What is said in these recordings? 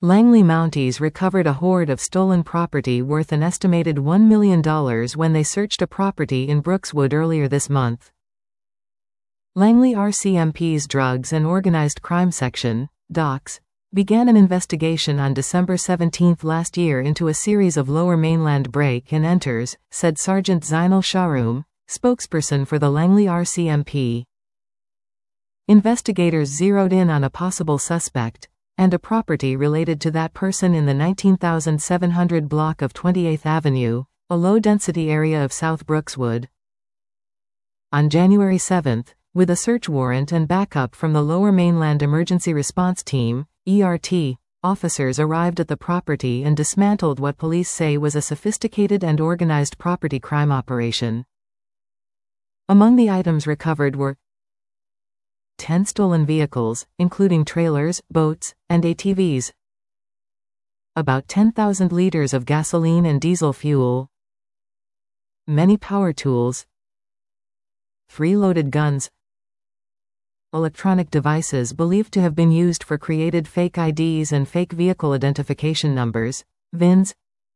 Langley Mounties recovered a hoard of stolen property worth an estimated $1 million when they searched a property in Brookswood earlier this month. Langley RCMP's Drugs and Organized Crime Section, DOCS, began an investigation on December 17 last year into a series of Lower Mainland break-and-enters, said Sergeant Zainal Shahroom, spokesperson for the Langley RCMP. Investigators zeroed in on a possible suspect, and a property related to that person in the 19,700 block of 28th Avenue, a low-density area of South Brookswood. On January 7, with a search warrant and backup from the Lower Mainland Emergency Response Team, ERT, officers arrived at the property and dismantled what police say was a sophisticated and organized property crime operation. Among the items recovered were 10 stolen vehicles, including trailers, boats, and ATVs, about 10,000 liters of gasoline and diesel fuel, many power tools, 3 loaded guns, electronic devices believed to have been used for created fake IDs and fake vehicle identification numbers, VINs.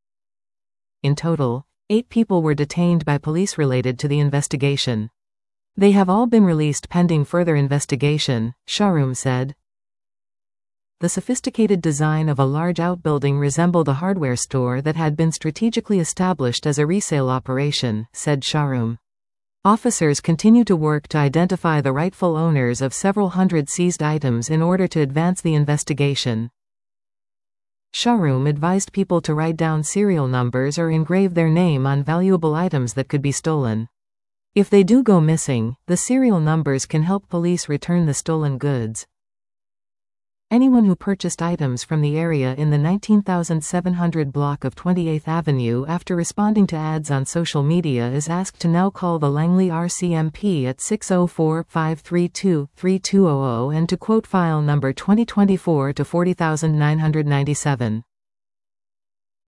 In total, 8 people were detained by police related to the investigation. They have all been released pending further investigation, Shahroom said. The sophisticated design of a large outbuilding resembled a hardware store that had been strategically established as a resale operation, said Shahroom. Officers continue to work to identify the rightful owners of several hundred seized items in order to advance the investigation. Shahroom advised people to write down serial numbers or engrave their name on valuable items that could be stolen. If they do go missing, the serial numbers can help police return the stolen goods. Anyone who purchased items from the area in the 19,700 block of 28th Avenue after responding to ads on social media is asked to now call the Langley RCMP at 604-532-3200 and to quote file number 2024-40997.